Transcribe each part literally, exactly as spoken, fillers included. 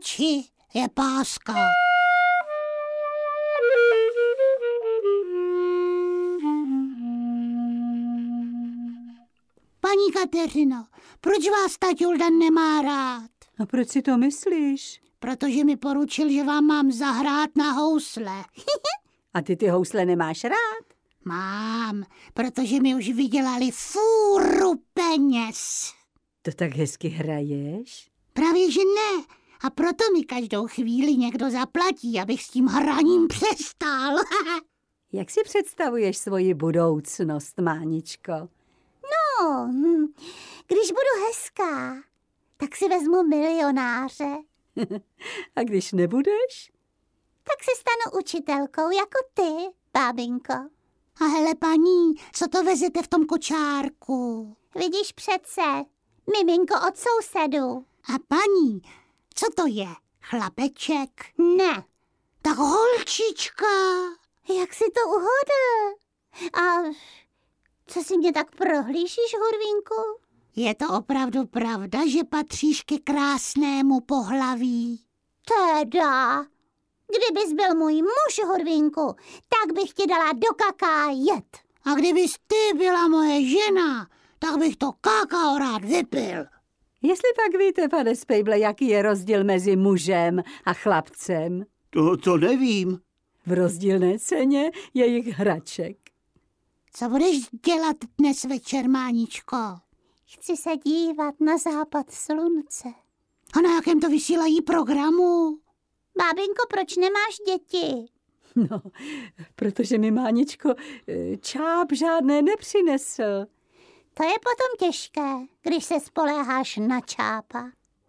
oči je páska. Paní Kateřino, proč vás taťulda nemá rád? A proč si to myslíš? Protože mi poručil, že vám mám zahrát na housle. A ty ty housle nemáš rád? Mám, protože mi už vydělali fůru peněz. To tak hezky hraješ? Právě že ne. A proto mi každou chvíli někdo zaplatí, abych s tím hraním přestal. Jak si představuješ svoji budoucnost, Máničko? No, když budu hezká, tak si vezmu milionáře. A když nebudeš? Tak si stanu učitelkou jako ty, bábinko. A hele, paní, co to vezete v tom kočárku? Vidíš přece, miminko od sousedu. A paní, co to je? Chlapeček? Ne. Tak holčička. Jak si to uhodl? A co si mě tak prohlížíš, Hurvínku? Je to opravdu pravda, že patříš ke krásnému pohlaví? Teda, kdybys byl můj muž, Hurvínku, tak bych ti dala do kaká jet. A kdybys ty byla moje žena, tak bych to kakao rád vypil. Jestli pak víte, pane Spejble, jaký je rozdíl mezi mužem a chlapcem? To, to nevím. V rozdílné ceně jejich hraček. Co budeš dělat dnes večer, Máničko? Chci se dívat na západ slunce. A na jakém to vysílají programu? Bábinko, proč nemáš děti? No, protože mi Máničko čáp žádné nepřinesl. To je potom těžké, když se spoléháš na čápa.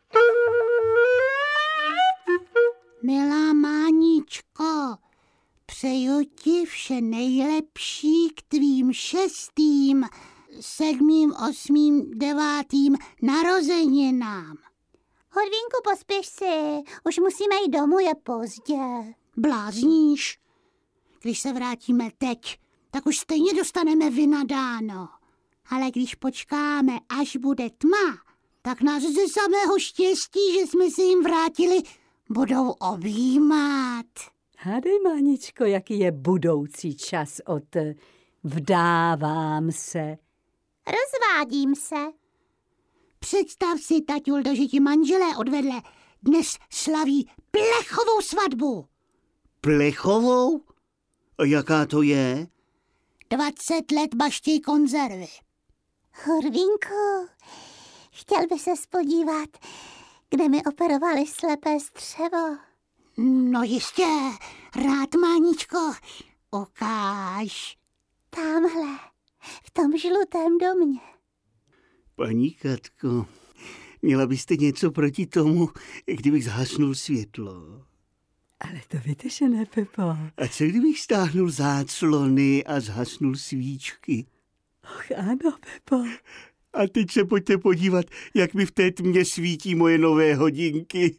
Milá Máničko, přeju ti vše nejlepší k tvým šestým, sedmým, osmým, devátým narozeninám. Hurvínku, pospěš si, už musíme jít domů, je pozdě. Blázníš? Když se vrátíme teď, tak už stejně dostaneme vynadáno. Ale když počkáme, až bude tma, tak nás ze samého štěstí, že jsme se jim vrátili, budou objímat. Hádej, Máničko, jaký je budoucí čas od vdávám se. Rozvádím se. Představ si, taťuldo, že ti manželé odvedle dnes slaví plechovou svatbu. Plechovou? A jaká to je? Dvacet let baštěj konzervy. Hurvínku, chtěl by ses podívat, kde mi operovali slepé střevo. No jistě, rád, Máničko, ukáž. Támhle, v tom žlutém domě. Paní Katko, měla byste něco proti tomu, kdybych zhasnul světlo? Ale to víte, že ne, Pepo. A co kdybych stáhnul záclony a zhasnul svíčky? Och, ano, Pepo. A teď se pojďte podívat, jak mi v té tmě svítí moje nové hodinky.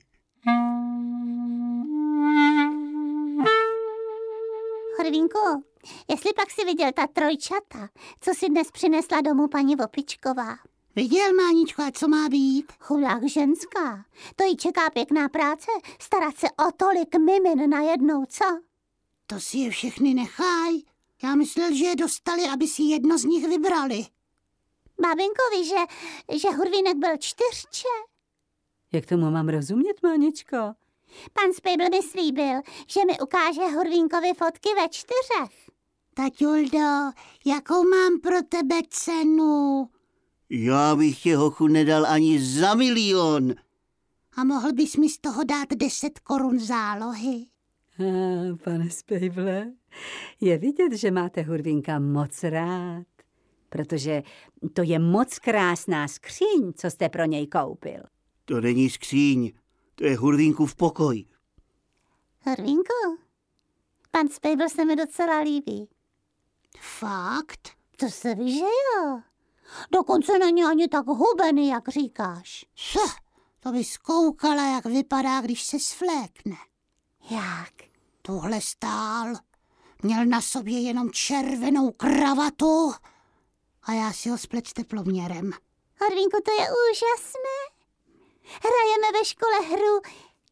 Hurvínku, jestli pak si viděl ta trojčata, co si dnes přinesla domů paní Vopičková. Viděl, Máničko, a co má být? Chudák ženská, to jí čeká pěkná práce, starat se o tolik mimin najednou, co? To si je všechny nechaj. Já myslel, že je dostali, aby si jedno z nich vybrali. Bábinko, víš, že, že Hurvínek byl čtyřče? Jak tomu mám rozumět, Máničko? Pan Spejbl mi slíbil, že mi ukáže Hurvínkovi fotky ve čtyřech. Taťuldo, jakou mám pro tebe cenu? Já bych tě, hochu, nedal ani za milion. A mohl bys mi z toho dát deset korun zálohy? Ah, pane Spejble, je vidět, že máte Hurvínka moc rád, protože to je moc krásná skříň, co jste pro něj koupil. To není skříň, to je Hurvínkův pokoj. Hurvínku, pan Spejbl se mi docela líbí. Fakt? To se ví, že jo. Dokonce není ani tak hubený, jak říkáš. Se, to bys koukala, jak vypadá, když se svlékne. Jak? Tuhle stál. Měl na sobě jenom červenou kravatu a já si ho splet s teploměrem. Hurvínku, to je úžasné. Hrajeme ve škole hru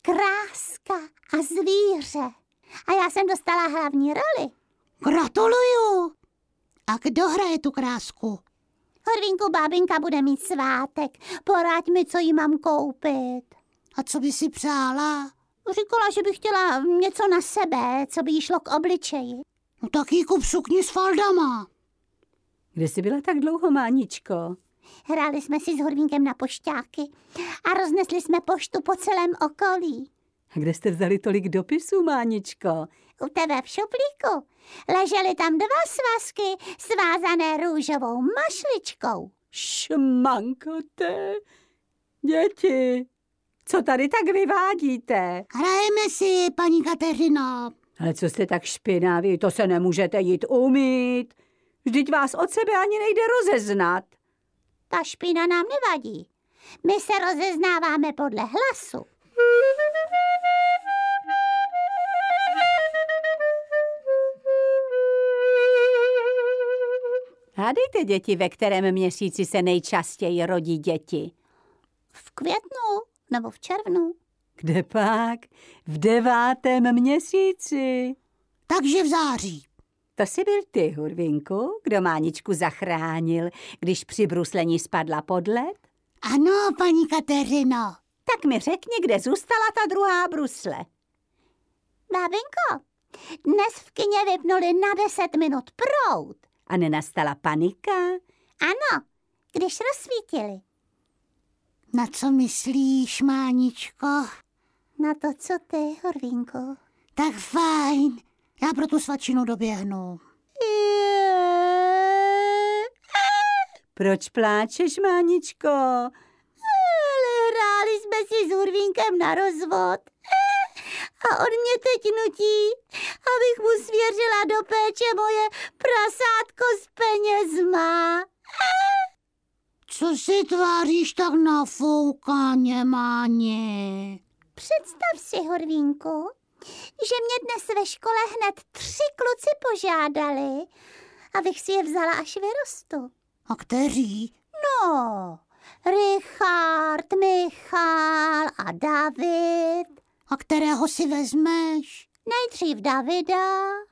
kráska a zvíře. A já jsem dostala hlavní roli. Gratuluju. A kdo hraje tu krásku? Horvínku, bábinka bude mít svátek. Poraď mi, co jí mám koupit. A co by si přála? Říkala, že bych chtěla něco na sebe, co by jí šlo k obličeji. No tak jí kup sukni s faldama. Kde jsi byla tak dlouho, Máničko? Hráli jsme si s Horvínkem na pošťáky a roznesli jsme poštu po celém okolí. A kde jste vzali tolik dopisů, Máničko? U tebe v šuplíku ležely tam dva svazky svázané růžovou mašličkou. Šmankote, děti, co tady tak vyvádíte? Hrajeme si, paní Kateřino. Ale co jste tak špinaví, to se nemůžete jít umýt. Vždyť vás od sebe ani nejde rozeznat. Ta špína nám nevadí. My se rozeznáváme podle hlasu. Hádejte, děti, ve kterém měsíci se nejčastěji rodí děti? V květnu nebo v červnu? Kde pak? V devátém měsíci. Takže v září. To jsi byl ty, Hurvinku, kdo Máničku zachránil, když při bruslení spadla pod led? Ano, paní Kateřino. Tak mi řekni, kde zůstala ta druhá brusle. Bábinko, dnes v kině vypnuli na deset minut proud. A nenastala panika? Ano, když rozsvítili. Na co myslíš, Máničko? Na to, co ty, Horvínku. Tak fajn. Já pro tu svačinu doběhnu. Proč pláčeš, Máničko? Ale hráli jsme si s Hurvínkem na rozvod. A on mě teď nutí, abych mu svěřila do péče moje prasátko s penězma. Co si tváříš tak nafoukaně, Máni? Představ si, Horvínku, že mě dnes ve škole hned tři kluci požádali, abych si je vzala, až vyrostu. A kteří? No, Richard, Michal a David. A kterého si vezmeš? Nejdřív Davida,